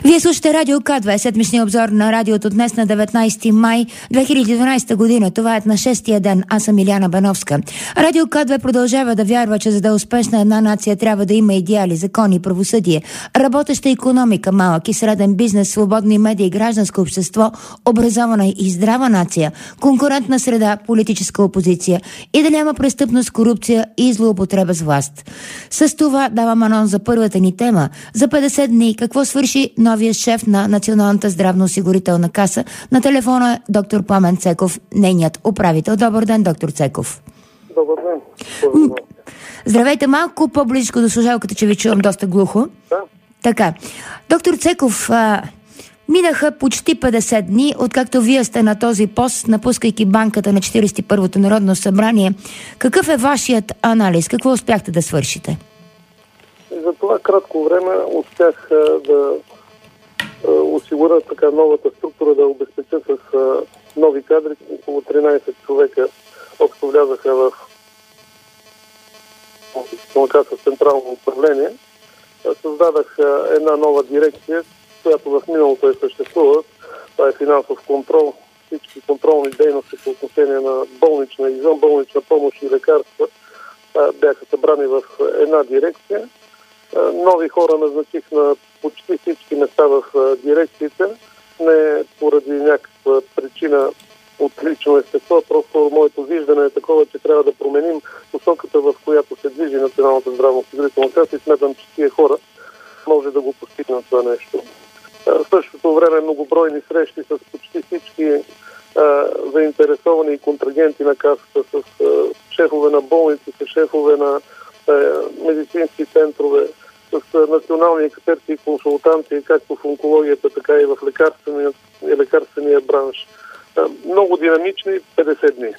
Вие слушате Радио К2, седмичния обзор на радиото днес на 19 май 2012 година. Това е на 6-тия ден. Аз съм Иляна Бановска. Радио К2 продължава да вярва, че за да е успешна една нация трябва да има идеали, закони, правосъдие, работеща икономика, малък и среден бизнес, свободни медии, гражданско общество, образована и здрава нация, конкурентна среда, политическа опозиция и да няма престъпност, корупция и злоупотреба с власт. С това давам анонс за първата ни тема. За 50 дни какво свърши новия шеф на Националната здравноосигурителна каса? На телефона е доктор Пламен Цеков, нейният управител. Добър ден, доктор Цеков. Добър ден. Здравейте, малко по-близко до слушалката, че ви чувам доста глухо. Да. Така. Доктор Цеков, минаха почти 50 дни, откакто вие сте на този пост, напускайки банката на 41-то Народно събрание. Какъв е вашият анализ? Какво успяхте да свършите? За това кратко време успях да осигуря така новата структура, да обезпеча с нови кадри. Около 13 човека общо влязаха в каса централно управление. Създадах една нова дирекция, която в миналото съществува. Това е финансов контрол. Всички контролни дейности по отношение на болнична, извънболнична помощ и лекарства бяха събрани в една дирекция. Нови хора назначих на почти всички места в дирекциите, не поради някаква причина от лично естество, просто моето виждане е такова, че трябва да променим посоката, в която се движи Националната здравноосигурителна каса и смятам, че тия хора може да го постигнат това нещо. В същото време многобройни срещи с почти всички заинтересовани и контрагенти на касата, с шефове на болници, с шефове на медицински центрове, с национални експерти и консултанти, както в онкологията, така и в лекарствения бранш. Много динамични 50 дни.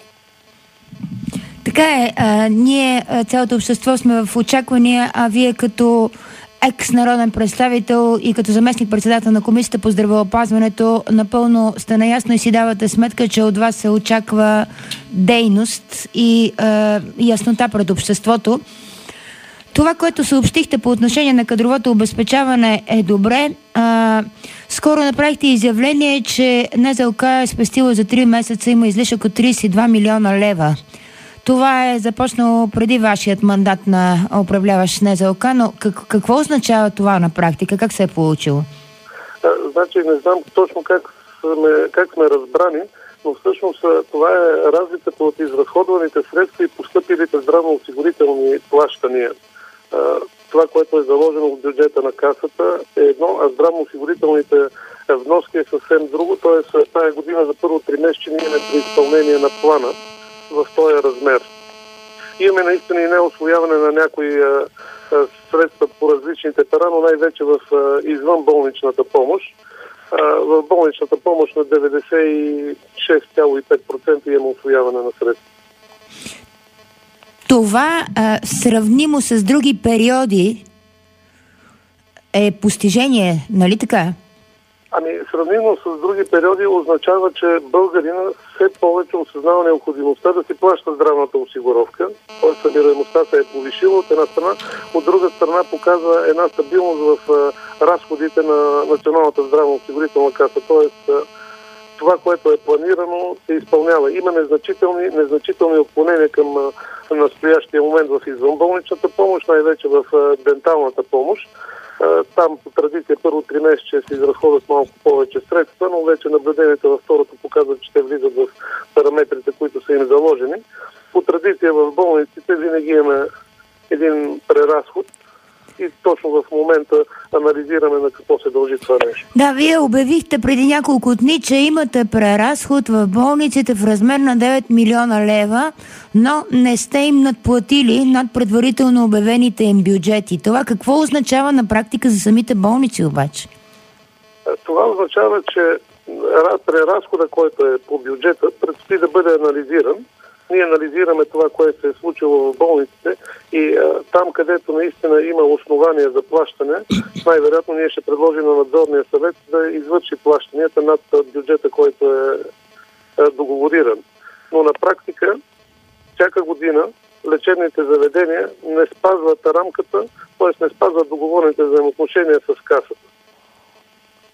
Така е. Ние, цялото общество, сме в очаквания, а вие като екс-народен представител и като заместник-председател на Комисията по здравеопазването напълно сте наясно и си давате сметка, че от вас се очаква дейност и яснота пред обществото. Това, което съобщихте по отношение на кадровото обезпечаване, е добре. Скоро направихте изявление, че НЗОК е спестила за 3 месеца, има излишък от 32 милиона лева. Това е започнало преди вашият мандат на управляващ НЗОК, но какво означава това на практика? Как се е получило? Значи не знам точно как сме разбрани, но всъщност това е разликата от изразходваните средства и постъпилите здравноосигурителни плащания. Това, което е заложено в бюджета на касата е едно, а здравноосигурителните вноски е съвсем друго. Т.е. тази година за първо тримесечие ние имаме при изпълнение на плана в този размер. Имаме наистина и неусвояване на някои средства по различните пера, но най-вече в извънболничната помощ. В болничната помощ на 96,5% имаме усвояване на средства. Това сравнимо с други периоди е постижение, нали така? Сравнимо с други периоди означава, че българина все повече осъзнава необходимостта да си плаща здравната осигуровка. Тоест събираемостта се е повишила от една страна, от друга страна показва една стабилност в разходите на Националната здравноосигурителна каса. Тоест това, което е планирано, се изпълнява. Има незначителни отклонения към настоящия момент в извънболничната помощ, най-вече в денталната помощ. Там по традиция първо тримесечие се изразходят малко повече средства, но вече наблюденията във второто показват, че те влизат в параметрите, които са им заложени. По традиция в болниците винаги имаме един преразход и точно в момента анализираме на какво се дължи това нещо. Да, вие обявихте преди няколко дни, че имате преразход в болниците в размер на 9 милиона лева, но не сте им надплатили над предварително обявените им бюджети. Това какво означава на практика за самите болници обаче? Това означава, че преразхода, който е по бюджета, предстои да бъде анализиран. Ние анализираме това, което се е случило в болниците и там, където наистина има основания за плащане, най-вероятно ние ще предложим на надзорния съвет да извърши плащанията над бюджета, който е договориран. Но на практика, всяка година лечебните заведения не спазват рамката, т.е. не спазват договорените взаимоотношения с касата.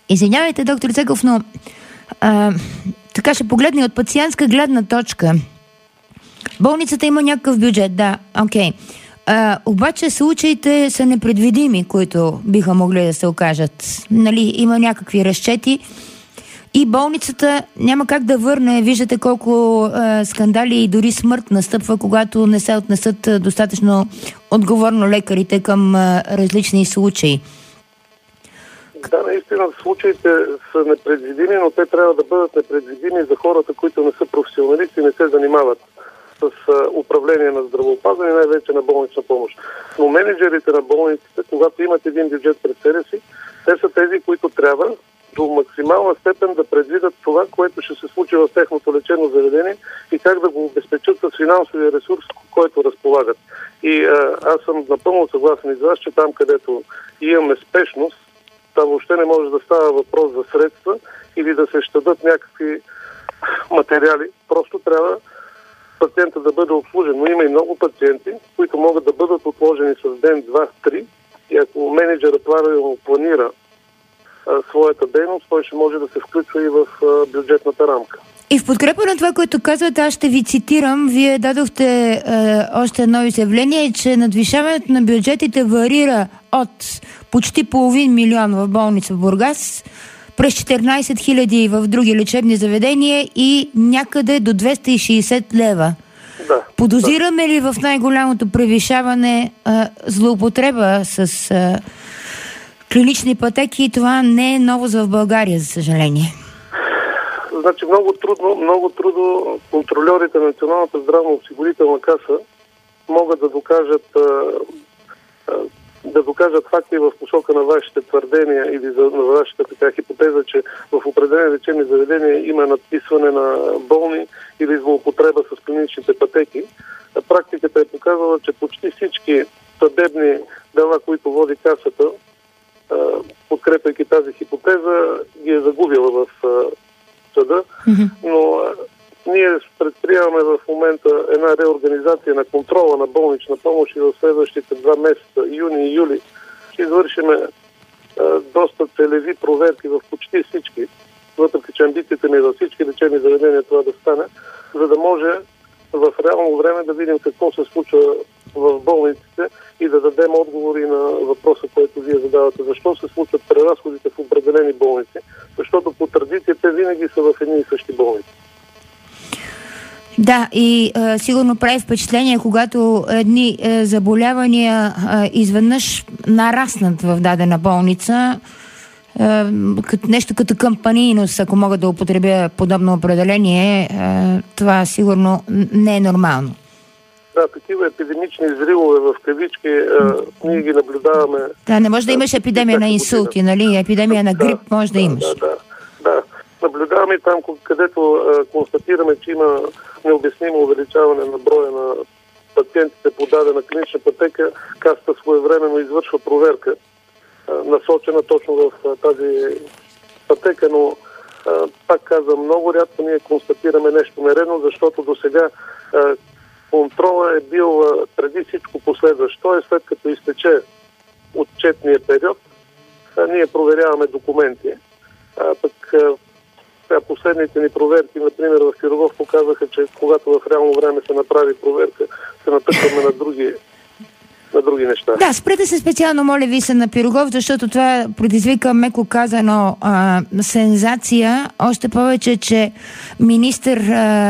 Извинявайте, доктор Цеков, но така ще погледне от пациентска гледна точка. Болницата има някакъв бюджет, да, окей. Обаче случаите са непредвидими, които биха могли да се окажат. Нали, има някакви разчети и болницата няма как да върне. Виждате колко скандали и дори смърт настъпва, когато не се отнесат достатъчно отговорно лекарите към различни случаи. Да, наистина случаите са непредвидими, но те трябва да бъдат непредвидими за хората, които не са професионалисти и не се занимават с управление на здравеопазване, най-вече на болнична помощ. Но менеджерите на болниците, когато имат един бюджет пред себе си, те са тези, които трябва до максимална степен да предвидят това, което ще се случи в техното лечебно заведение и как да го обезпечат с финансовия ресурс, който разполагат. И аз съм напълно съгласен с вас, че там, където имаме спешност, там въобще не може да става въпрос за средства или да се щадат някакви материали. Просто трябва пациента да бъде обслужен. Но има и много пациенти, които могат да бъдат отложени с ден, два, три. И ако менеджерът правилно планира своята дейност, той ще може да се включва и в бюджетната рамка. И в подкрепа на това, което казвате, аз ще ви цитирам. Вие дадохте още едно изявление, че надвишаването на бюджетите варира от почти половин милион в болница в Бургас, през 14 хиляди в други лечебни заведения и някъде до 260 лева. Да. Подозираме ли в най-голямото превишаване злоупотреба с клинични пътеки и това не е новост в България, за съжаление? Значи много трудно контрольорите на Националната здравноосигурителна каса могат да докажат факти в посока на вашите твърдения или на вашата така хипотеза, че в определени лечебни заведения има надписване на болни или злоупотреба с клиничните пътеки. Практиката е показала, че почти всички съдебни дела, които води касата, подкрепяйки тази хипотеза, ги е загубила в съда, но ние предприемаме в момента една реорганизация на контрола на болнична помощ и в следващите 2 месеца, юни и юли, ще извършиме доста целеви проверки в почти всички, въпреки че амбицията ми във всички лечебни заведения това да стане, за да може в реално време да видим какво се случва в болниците и да дадем отговори на въпроса, който вие задавате. Защо се случват преразходите в определени болници? Защото по традиция те винаги са в едни и същи болници. Да, и сигурно прави впечатление, когато едни заболявания изведнъж нараснат в дадена болница, нещо като кампанийност, ако мога да употребя подобно определение, това сигурно не е нормално. Да, такива епидемични взривове в кавички, ние ги наблюдаваме. Да, не може да имаш епидемия на инсулти, нали? Епидемия на грип може да имаш. Да. Наблюдаваме там, където констатираме, че има необяснимо увеличаване на броя на пациентите по дадена клинична пътека, касата своевременно извършва проверка, насочена точно в тази пътека, но пак казвам, много рядко ние констатираме нещо нередно, защото до сега контрола е бил преди всичко последващ. Т.е. след като изтече отчетния период, ние проверяваме документи. Пък последните ни проверки, например в Пирогов, показаха, че когато в реално време се направи проверка, се натъкваме на други неща. Да, спрете се специално, моля ви се, на Пирогов, защото това предизвика, меко казано, сензация. Още повече, че министър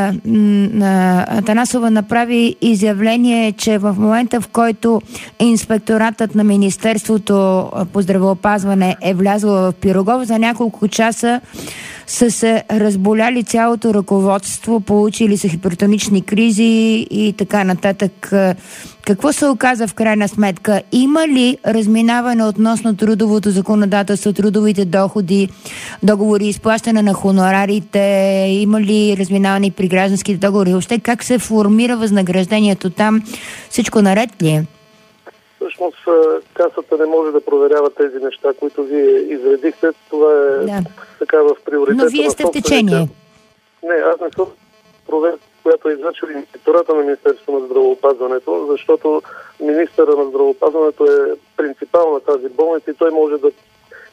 Атанасова направи изявление, че в момента, в който инспекторатът на Министерството по здравеопазване е влязло в Пирогов, за няколко часа са се разболяли цялото ръководство, получили са хипертонични кризи и така нататък. Какво се оказа в крайна сметка? Има ли разминаване относно трудовото законодателство, трудовите договори, изплащане на хонорарите? Има ли разминаване при гражданските договори? Въобще как се формира възнаграждението там? Всичко наред ли е? Всъщност касата не може да проверява тези неща, които вие изредихте. Това е така в приоритета. Но вие сте в течение. Не, аз не съм проверка, която е извършила инспектората на Министерството на здравеопазването, защото министъра на здравеопазването е принципал на тази болница и той може да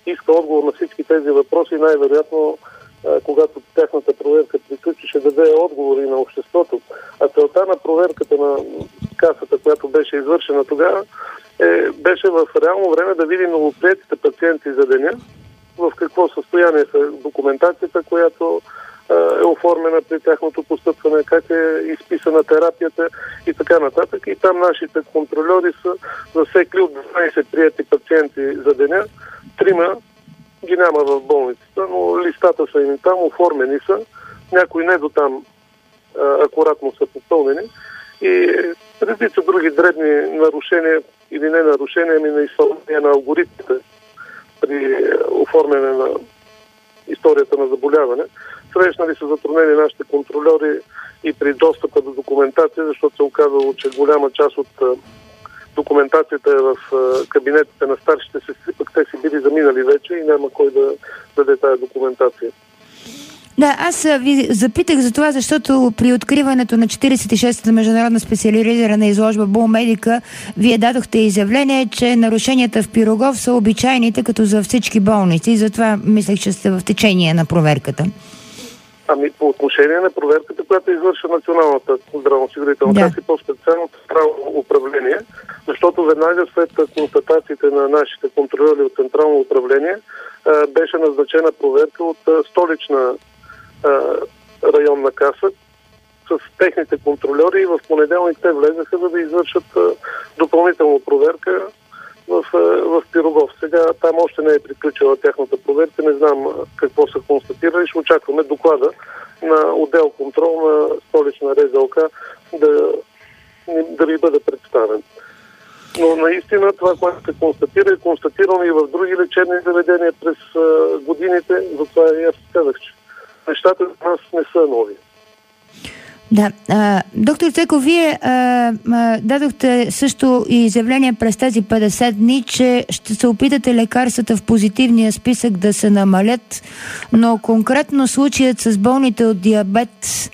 иска отговор на всички тези въпроси, най-вероятно, когато тяхната проверка приключи, ще даде отговори на обществото. А целта на проверката на касата, която беше извършена тогава, беше в реално време да види новоприетите пациенти за деня, в какво състояние са документацията, която е оформена при тяхното постъпване, как е изписана терапията и така нататък. И там нашите контрольори са засекли от 12 приети пациенти за деня. 3 ги няма в болницата, но листата са им там, оформени са. Някои не до там акуратно са попълнени. И редица други дребни нарушения или не нарушения, ами на изпълнение на алгоритмите при оформяне на историята на заболяване. Срещнали са затруднени нашите контрольори и при достъпа до документация, защото се оказало, че голяма част от документацията е в кабинетите на старшите сестри, пък те си били заминали вече и няма кой да даде тая документация. Да, аз ви запитах за това, защото при откриването на 46-та международна специализирана изложба Булмедика, вие дадохте изявление, че нарушенията в Пирогов са обичайните като за всички болници и затова мислех, че сте в течение на проверката. Ами по отношение на проверката, която извършва Националната здравноосигурителна каса и по-специално Централно управление, защото веднага след констатациите на нашите контролери от Централно управление беше назначена проверка от столична районна каса с техните контрольори и в понеделник те влезаха, за да извършат допълнителна проверка в Пирогов. Сега там още не е приключила тяхната проверка, не знам какво са констатирали, ще очакваме доклада на отдел контрол на столична РЗОК да ви бъде представен. Но наистина това, което се констатира, е констатирано и в други лечебни заведения през годините, затова и аз казах, че нещата за нас не са нови. Да. Доктор Цеков, вие дадохте също и изявление през тези 50 дни, че ще се опитате лекарствата в позитивния списък да се намалят, но конкретно случаят с болните от диабет,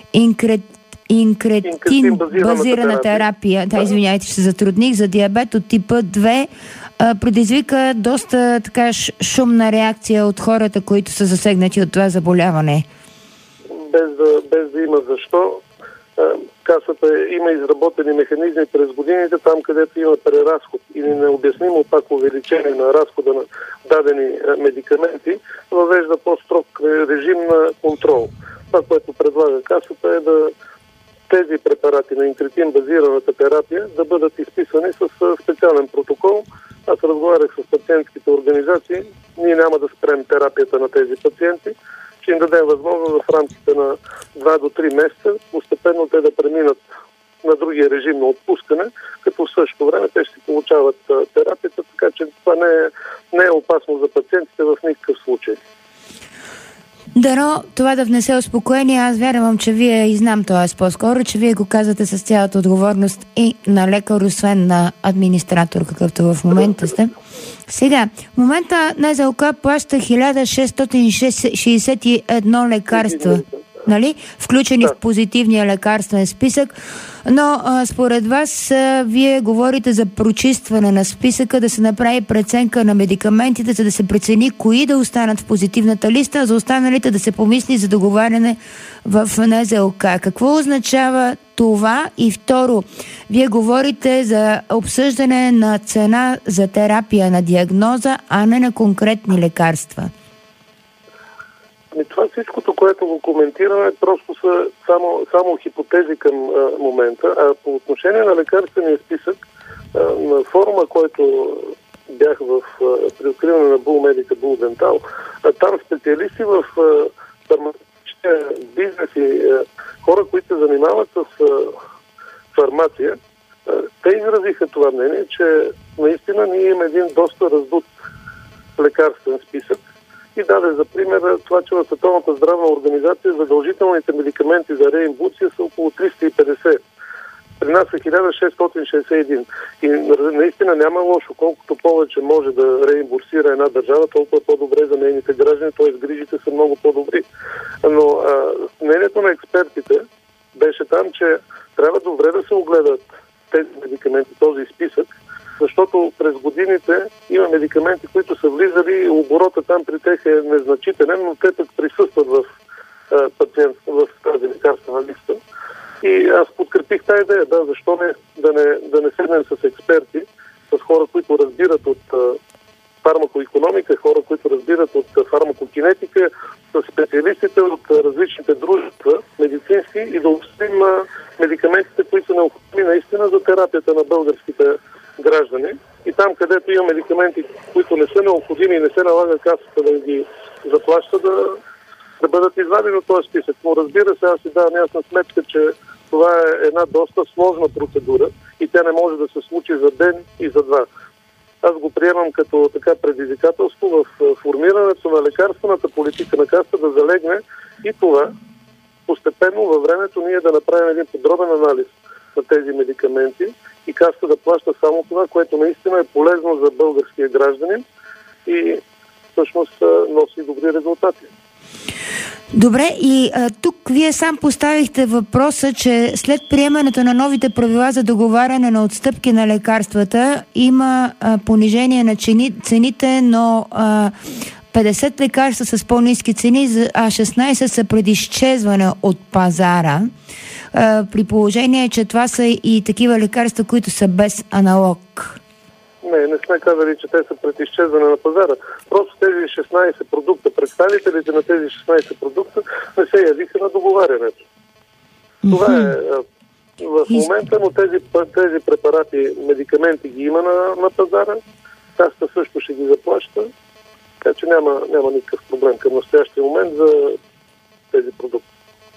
инкретин базирана терапия, извинявайте, ще се затрудних, за диабет от типа 2, предизвика доста така шумна реакция от хората, които са засегнати от това заболяване. Без да има защо. Касата има изработени механизми през годините, там където има преразход или необяснимо пак увеличение на разхода на дадени медикаменти, въвежда по-строг режим на контрол. Това, което предлага касата е да тези препарати на инкретин базираната терапия да бъдат изписани с специален протокол. Аз разговарях с пациентските организации. Ние няма да спрем терапията на тези пациенти. Ще им дадем възможност в рамките на 2 до 3 месеца постепенно те да преминат на другия режим на отпускане, като в същото време те ще получават терапията, така че това не е опасно за пациентите в никакъв случай. Дано това да внесе успокоение. Аз вярвам, че вие и знам това по-скоро, че вие го казвате с цялата отговорност и на лекар, освен на администратор, какъвто в момента сте. Сега, в момента НЗОК плаща 1661 лекарства, нали? Включени в позитивния лекарствен списък, но според вас вие говорите за прочистване на списъка, да се направи преценка на медикаментите, за да се прецени кои да останат в позитивната листа, а за останалите да се помисли за договаряне в НЗОК. Какво означава това? И второ, вие говорите за обсъждане на цена за терапия на диагноза, а не на конкретни лекарства. Това всичкото, което го коментираме, просто са само хипотези към момента. А по отношение на лекарствения списък, на форума, който бях при откриване на Булмедика, Булдентал, там специалисти в фармацевтичния бизнес и хора, които се занимават с фармация, те изразиха това мнение, че наистина ние имаме един доста раздут лекарствен списък. И даде за пример това, че в Световната здравна организация задължителните медикаменти за реимбурсия са около 350. При нас е 1661. И наистина няма лошо. Колкото повече може да реимбурсира една държава, толкова по-добре за нейните граждани, т.е. грижите са много по-добри. Но мнението на експертите беше там, че трябва добре да се огледат тези медикаменти, този списък, защото през годините има медикаменти, които са влизали и оборота там при тях е незначителен, но те пък присъстват в пациент в тази лекарствена листа. И аз подкрепих тази идея, защо не да не седнем с експерти, с хора, които разбират от фармакоикономика, хора, които разбират от фармакокинетика, с специалистите от различните дружества, медицински, и да обсъдим медикаментите, които са необходими наистина за терапията на българските граждани. И там, където има медикаменти, които не са необходими и не се налага касата да ги заплаща, да бъдат извадени от този списък. Но разбира се, аз си давам ясна сметка, че това е една доста сложна процедура и тя не може да се случи за ден и за два. Аз го приемам като така предизвикателство в формирането на лекарствената политика на Касата да залегне и това постепенно във времето ние да направим един подробен анализ на тези медикаменти и Касата да плаща само това, което наистина е полезно за българския гражданин и всъщност носи добри резултати. Добре, и тук вие сам поставихте въпроса, че след приемането на новите правила за договаряне на отстъпки на лекарствата има понижение на цените, но 50 лекарства с по-ниски цени, а 16 са пред изчезване от пазара, при положение, че това са и такива лекарства, които са без аналог. Не сме казали, че те са пред изчезване на пазара. Просто тези 16 продукта, представителите на тези 16 продукта не се явиха на договарянето. Това е в момента, но тези препарати, медикаменти ги има на пазара. Касата също ще ги заплаща. Така че няма никакъв проблем към настоящия момент за тези продукти.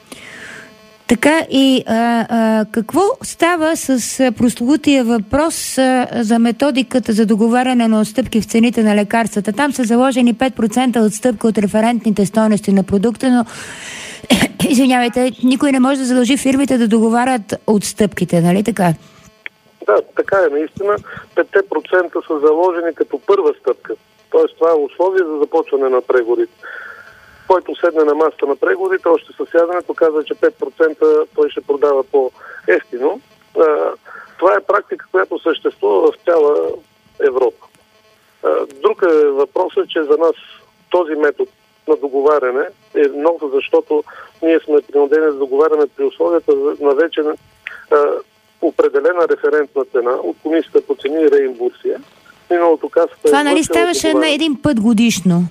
Така и какво става с прословутия въпрос за методиката за договаряне на отстъпки в цените на лекарствата? Там са заложени 5% отстъпка от референтните стойности на продукта, но извинявайте, никой не може да задължи фирмите да договарят отстъпките, нали така? Да, така е. Наистина 5% са заложени като първа стъпка. Тоест това е условие за започване на преговорите. Който седне на масата на преговорите, още със сядането казва, че 5% той ще продава по-евтино. Това е практика, която съществува в цяла Европа. Друг е въпросът, че за нас този метод на договаряне е много, защото ние сме принудени да договаряме при условията на вече определена референтна цена от Комисията по цени и реимбурсия. Миналото Касата... Това нали ставаше на един път годишно?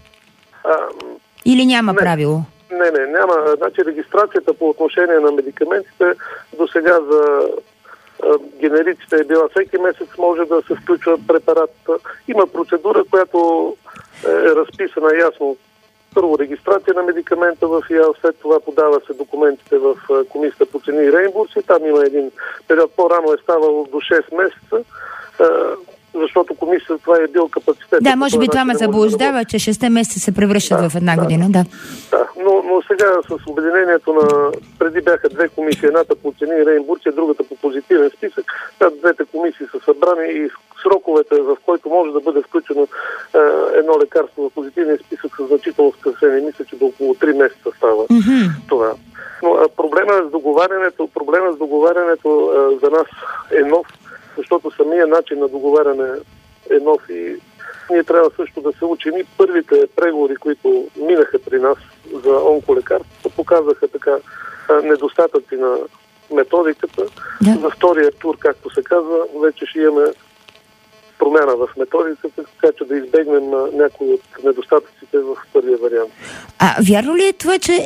Или няма правило? Няма. Значи регистрацията по отношение на медикаментите до сега за генериците е била всеки месец, може да се включва препарат. Има процедура, която е разписана ясно. Първо регистрация на медикамента в ИАЛ, след това подава се документите в Комисията по цени и реимбурси. Там има един период, по-рано е ставало до 6 месеца. Защото комисията това е бил капацитет. Да, може би това ме заблуждава, че 6 месеца се превръщат в една година. Да. Но сега с обединението на... Преди бяха две комисии, едната по цени и реимбурсия, другата по позитивен списък. Двете комисии са събрани и сроковете, в който може да бъде включено едно лекарство в позитивен списък, са значително скъсени. Мисля, че до около 3 месеца става това. Но проблема с договарянето за нас е нов, защото самия начин на договаряне е нов и ние трябва също да се учим. И първите преговори, които минаха при нас за онколекарствата, показаха така недостатъци на методиката. Да. За втория тур, както се казва, вече ще имаме промяна в методиката, така че да избегнем някои от недостатъците в първия вариант. Вярно ли е това, че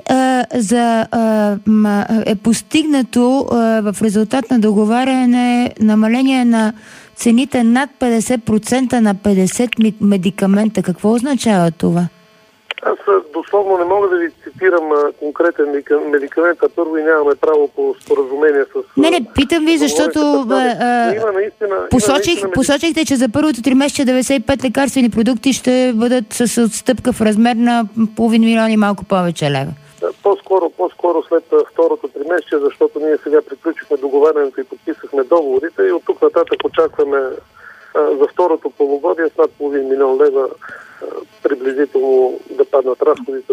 е постигнато в резултат на договаряне намаление на цените над 50% на 50 медикамента? Какво означава това? Аз дословно не мога да ви цитирам конкретен медикамент, а първо и нямаме право по споразумение с... Не, питам ви, защото посочихте, че за първото 3 месеца 95 лекарствени продукти ще бъдат с отстъпка в размер на половин милион и малко повече лева. По-скоро след второто 3 месеца, защото ние сега приключихме договарянето и подписахме договорите и от тук нататък очакваме за второто полугодие с над половин милион лева приблизително да паднат разходите.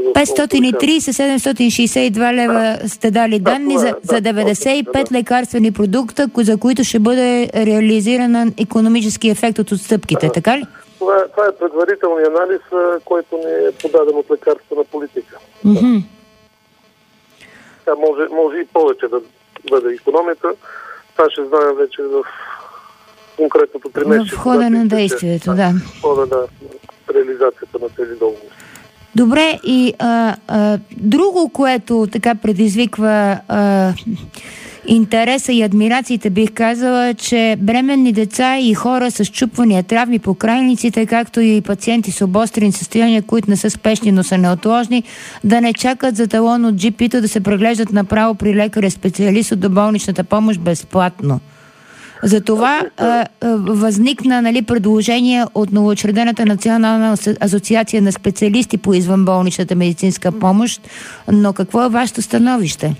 530-762 лева сте дали данни за 95 лекарствени продукта, за които ще бъде реализиран икономически ефект от отстъпките, така ли? Това е предварителният анализ, който ни е подаден от лекарствена политика. Mm-hmm. Може и повече да бъде икономията. Това ще знаем вече в конкретното тримесечие. В хода на действието, да. В хода на реализацията на тези договори. Добре, и друго, което така предизвиква интереса и адмирациите, бих казала, че бременни деца и хора с счупвания, травми по крайниците, както и пациенти с обострени състояния, които не са спешни, но са неотложни, да не чакат за талон от GP-то, да се преглеждат направо при лекаря-специалист от доболничната помощ безплатно. Затова възникна предложение от новоучредената Национална асоциация на специалисти по извънболничната медицинска помощ. Но какво е вашето становище?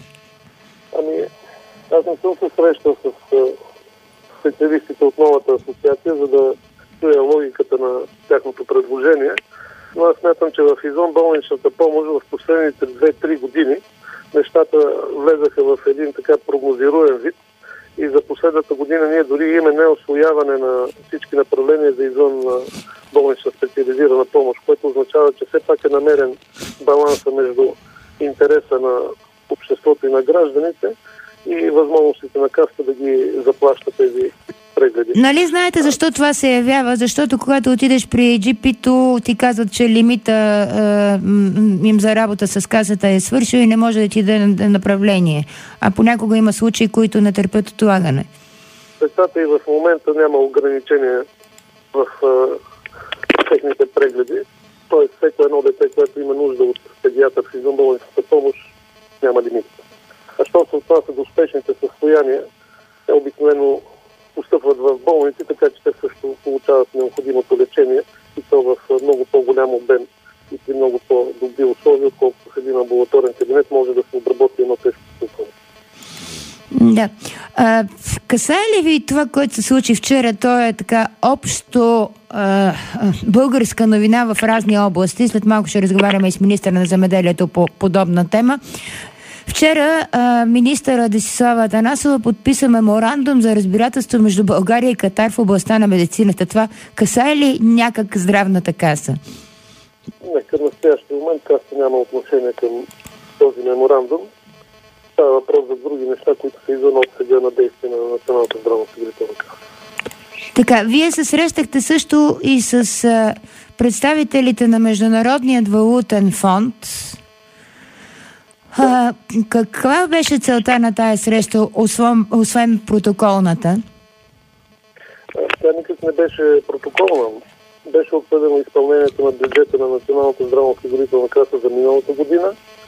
Аз не съм се срещал с специалистите от новата асоциация, за да чуя логиката на тяхното предложение. Но аз смятам, че в извънболничната помощ в последните 2-3 години нещата влезаха в един така прогнозируем вид. И за последната година ние дори имаме неосвояване на всички направления за извън болнична специализирана помощ, което означава, че все пак е намерен баланса между интереса на обществото и на гражданите и възможностите на Касата да ги заплаща тези прегледи. Нали знаете защо това се явява? Защото когато отидеш при GP-то, ти казват, че лимита им за работа с Касата е свършил и не може да ти даде направление. А понякога има случаи, които не търпят отлагане. Децата и в момента няма ограничения в техните прегледи. Тоест, всеко едно дете, което има нужда от педиатър в извънболничната помощ, няма лимит. А що се отнася до спешните състояния, те обикновено постъпват в болници, така че те също получават необходимото лечение и то в много по-голям обем и при много по-добри условия, отколкото в един амбулаторен кабинет може да се обработи едно тежко състояние. Да. Касае ли ви това, което се случи вчера? То е така общо българска новина в разни области. След малко ще разговаряме и с министъра на земеделието по подобна тема. Вчера министъра Десислава Атанасова подписа меморандум за разбирателство между България и Катар в областта на медицината. Това касае ли някак здравната каса? Не, към настоящия момент Касата няма отношение към този меморандум. Става въпрос за други неща, които са извън обсега на действие на Националната здравноосигурителна каса. Така, вие се срещахте също и с представителите на Международният валутен фонд. Каква беше целта на тая среща, освен протоколната? Тя никак не беше протоколна. Беше обсъдено изпълнението на бюджета на Националната здравноосигурителна каса за миналата година.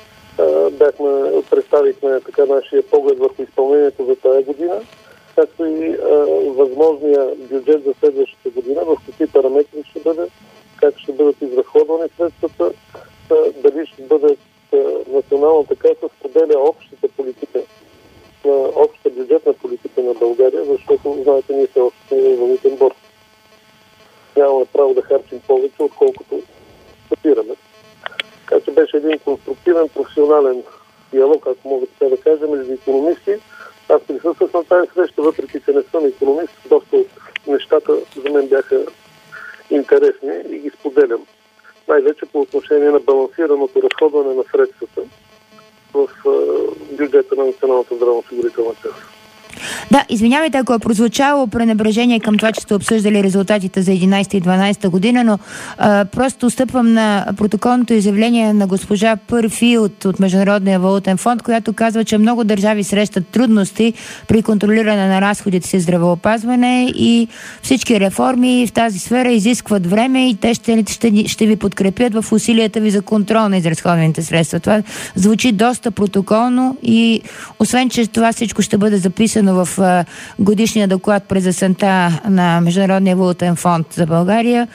Представихме така нашия поглед върху изпълнението за тая година, както и възможния бюджет за следващата година, в какви параметри ще бъде, как ще бъдат изразходвани средствата, дали ще бъде Националната каса споделя общата политика, общата бюджетна политика на България, защото, знаете, ние се още сме валутен борд. Нямаме право да харчим повече, отколкото събираме. Така че беше един конструктивен, професионален диалог, ако мога така да кажа, между икономисти. Аз присъствах на тази среща, въпреки че не съм икономист, доста от нещата за мен бяха интересни и ги споделям. Най-вече по отношение на балансираното разходване на средствата в бюджета на Националната здравноосигурителна каса. Да, извинявайте, ако е прозвучало пренебрежение към това, че сте обсъждали резултатите за 11 и 12 година, но просто стъпвам на протоколното изявление на госпожа Пърфи от Международния валутен фонд, която казва, че много държави срещат трудности при контролиране на разходите си здравеопазване и всички реформи в тази сфера изискват време и те ще ви подкрепят в усилията ви за контрол на изразходваните средства. Това звучи доста протоколно и освен, че това всичко ще бъде записано в годишния доклад през есента на Международния валутен фонд за България.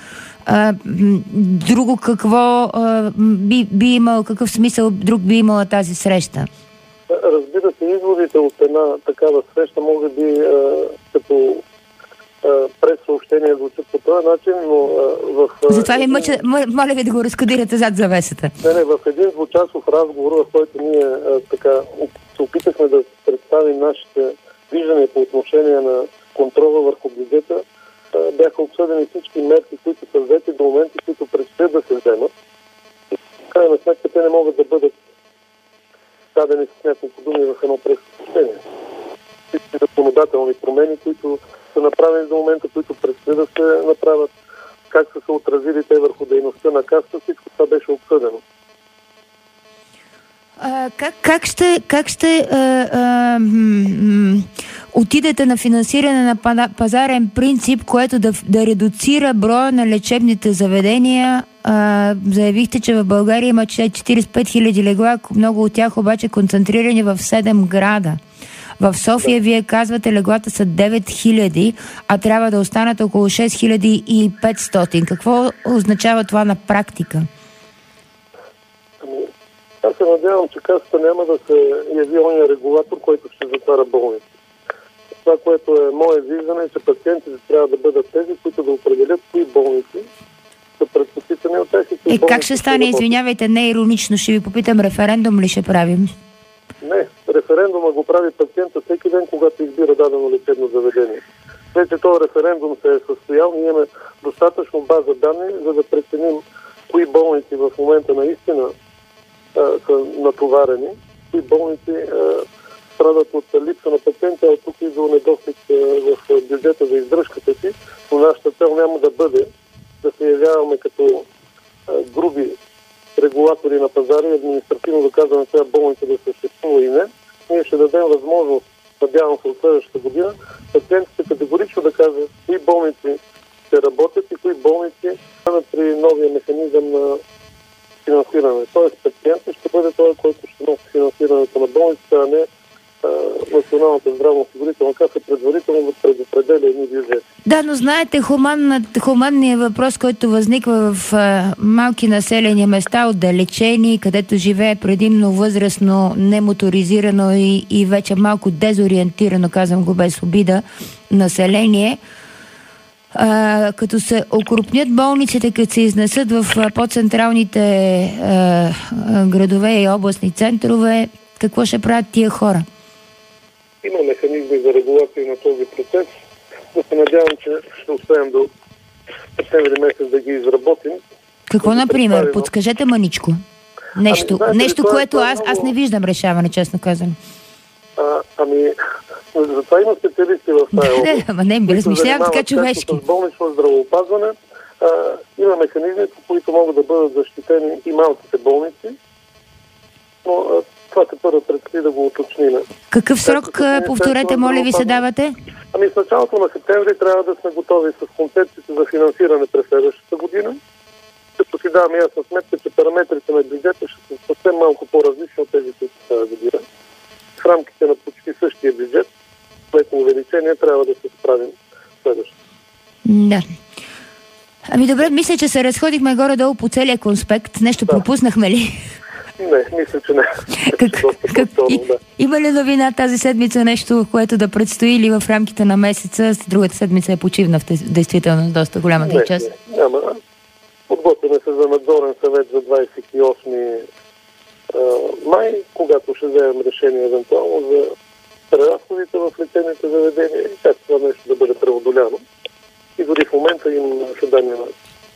Друго какво би имал, какъв смисъл друг би имала тази среща? Разбира се, изводите от една такава среща може би като прес-съобщения звучат по този начин, но затова ви моля ви да го разкодирате зад завесата. Не, в един двучасов разговор, в който ние се опитахме да представим нашите виждане по отношение на контрола върху бюджета, бяха обсъдени всички мерки, които са взети до момента, които предстоят да се вземат. В крайна сметка те не могат да бъдат дадени с няколко думи в едно пресъобщение. Всички законодателни промени, които са направени до момента, които предстоят да се направят, как са се отразили те върху дейността на Касата, всичко това беше обсъдено. Как ще отидете на финансиране на пазарен принцип, което да редуцира броя на лечебните заведения? Заявихте, че в България има 45 000 легла, много от тях обаче концентрирани в 7 града. В София вие казвате, леглата са 9000, а трябва да останат около 6500. Какво означава това на практика? Аз се надявам, че Касата няма да се яви ония регулатор, който ще затваря болници. Това, което е мое виждане, е, че пациентите трябва да бъдат тези, които да определят кои болници са предпочитани от тях. Как ще стане, извинявайте, не иронично, ще ви попитам, референдум ли ще правим? Не, референдума го прави пациента всеки ден, когато избира дадено лечебно заведение. Вече този референдум се е състоял, ние имаме достатъчно база данни, за да преценим кои болници в момента наистина са натоварени, кои болници страдат от липса на пациента, а тук и до недостиг в бюджета за издръжката си, но нашата цел няма да бъде да се явяваме като груби регулатори на пазара и административно доказваме коя болница да съществува и не. Ние ще дадем възможност, надявам се от следващата година, пациентите категорично да кажат кои болници ще работят и кои болници станат при новия механизъм на финансиране. Тоест пациентът ще бъде той, който ще носи финансирането на болницата, а не Националната здравноосигурителна каса предварително предопределя едни бюджети. Да, но знаете, хуманният въпрос, който възниква в малки населени места, отдалечени, където живее предимно възрастно, немоторизирано и вече малко дезориентирано, казвам го без обида, население, като се окрупнят болниците, като се изнесат в по-централните градове и областни центрове, какво ще правят тия хора? Има механизми за регулация на този процес. Да се надявам, че ще успеем до септември месец да ги изработим. Какво, например? Подскажете маничко. Нещо, което аз не виждам решаване, честно казано. Затова има специалисти в тази област. Не, размишлявам така човешки. С болнично здравеопазване има механизми, по които могат да бъдат защитени и малките болници, но това като да предстои да го уточним. Какъв срок, повторете, моля ви, се давате? С началото на септември трябва да сме готови с концепцията за финансиране през следващата година. Като си даваме ясна сметка, че параметрите на бюджета ще са съвсем малко по-различни от тези, които са тази година. В рамките на почти същия бюджет, леко увеличение, трябва да се справим следващото. Да. Добре, мисля, че се разходихме горе-долу по целия конспект. Нещо пропуснахме ли? Не, мисля, че не. Има ли новина тази седмица, нещо, което да предстои или в рамките на месеца? Другата седмица е почивна в действително доста голямата част. Няма. Подготвяме се за надзорен съвет за 28 май, когато ще вземем решение евентуално за преразходите в лечебните заведения и как това нещо да бъде преодоляно. И дори в момента им съдание на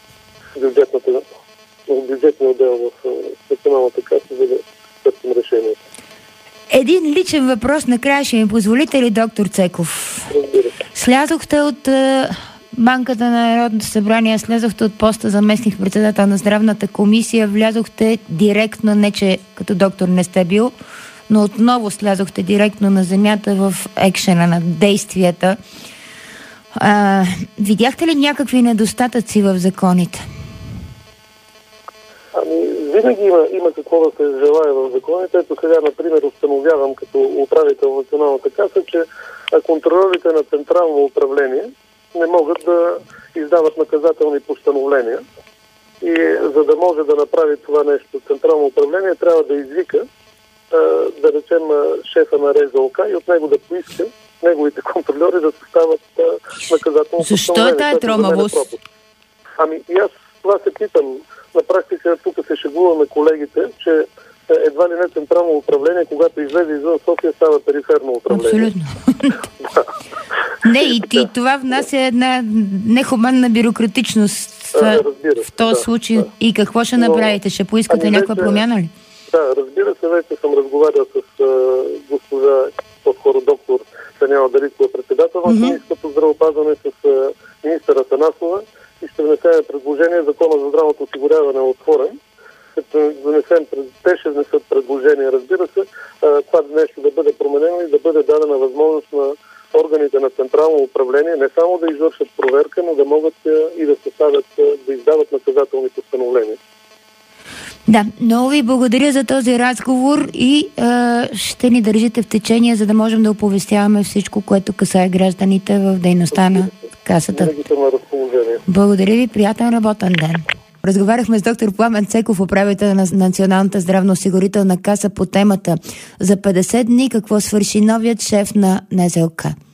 бюджетния отдел в Националната каса, за да търсим решението. Един личен въпрос накрая ще ми позволите ли, доктор Цеков? Разбира се. Слязохте от банката на Народното събрание, слязохте от поста заместник председател на здравната комисия, влязохте директно, не че като доктор не сте бил, но отново слязохте директно на земята в екшена на действията. Видяхте ли някакви недостатъци в законите? Винаги има какво да се желая в законите. Ето сега, например, установявам като управител на Националната каса, че контролерите на централно управление не могат да издават наказателни постановления. И за да може да направи това нещо централно управление, трябва да извика, да речем, шефа на РЗОК и от него да поиска неговите контролери да съставят наказателно постановление. Защо е тая тромавост? И аз това се питам. На практика тук се шегуваме колегите, че едва ли не централно управление, когато излезе извън София, става периферно управление. Абсолютно. Не, и това внася една нехуманна бюрократичност в този случай. Да. И какво ще направите? Ще поискате някаква промяна ли? Да, разбира се, вече съм разговарял с госпожа, по-скоро доктор Даниела Дариткова, председател на Комисията по здравеопазване, с министър Атанасова и ще внесем предложение. Закона за здравното осигуряване е отворен. Те ще внесат предложение, разбира се, това нещо да бъде променено и да бъде дадена възможност на органите на централно управление не само да извършат проверка, но да могат и да съставят, да издават наказателни постановления. Да, много ви благодаря за този разговор и ще ни държите в течение, за да можем да оповестяваме всичко, което касае гражданите в дейността на Касата. Благодаря ви, приятен работен ден. Разговаряхме с доктор Пламен Цеков, управител на Националната здравноосигурителна каса, по темата за 50 дни какво свърши новият шеф на НЗОК.